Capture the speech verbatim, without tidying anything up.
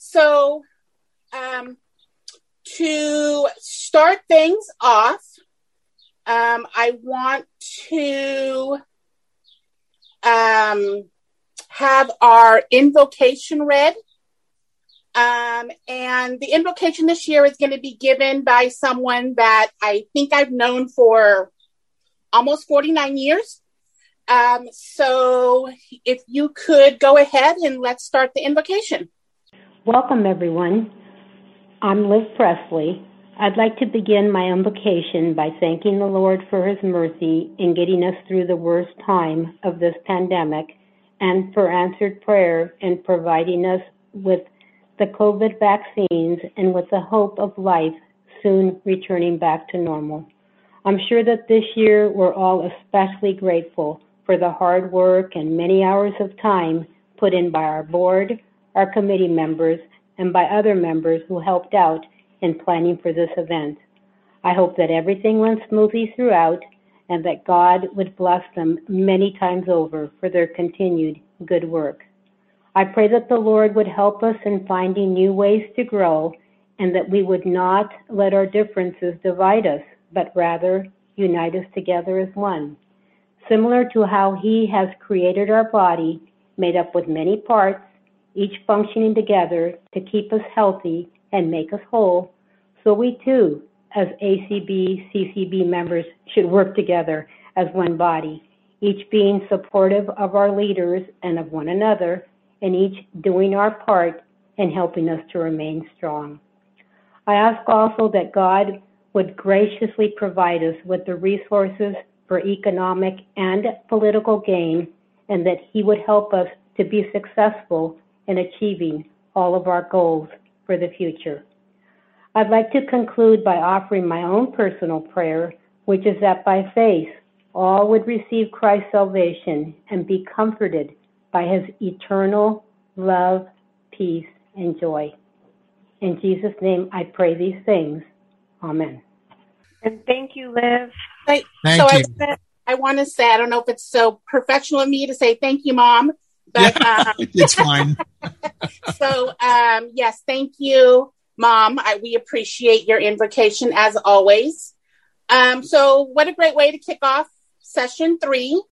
So um, to start things off, um, I want to um, have our invocation read. Um, and the invocation this year is going to be given by someone that I think I've known for almost forty-nine years. Um, so if you could go ahead and let's start the invocation. Welcome, everyone. I'm Liv Presley. I'd like to begin my invocation by thanking the Lord for his mercy in getting us through the worst time of this pandemic and for answered prayer and providing us with the COVID vaccines and with the hope of life soon returning back to normal. I'm sure that this year we're all especially grateful for the hard work and many hours of time put in by our board, our committee members, and by other members who helped out in planning for this event. I hope that everything went smoothly throughout and that God would bless them many times over for their continued good work. I pray that the Lord would help us in finding new ways to grow and that we would not let our differences divide us, but rather unite us together as one. Similar to how he has created our body, made up with many parts, each functioning together to keep us healthy and make us whole, so we too, as A C B, C C B members, should work together as one body, each being supportive of our leaders and of one another, and each doing our part in helping us to remain strong. I ask also that God would graciously provide us with the resources for economic and political gain, and that he would help us to be successful in achieving all of our goals for the future. I'd like to conclude by offering my own personal prayer, which is that by faith, all would receive Christ's salvation and be comforted by his eternal love, peace, and joy. In Jesus' name, I pray these things. Amen. And thank you, Liv. Right. Thank so you. I, I want to say, I don't know if it's so professional of me to say thank you, Mom, but Yeah, um, it's fine. so um, yes, thank you, Mom. I, we appreciate your invocation as always. Um, so what a great way to kick off session three.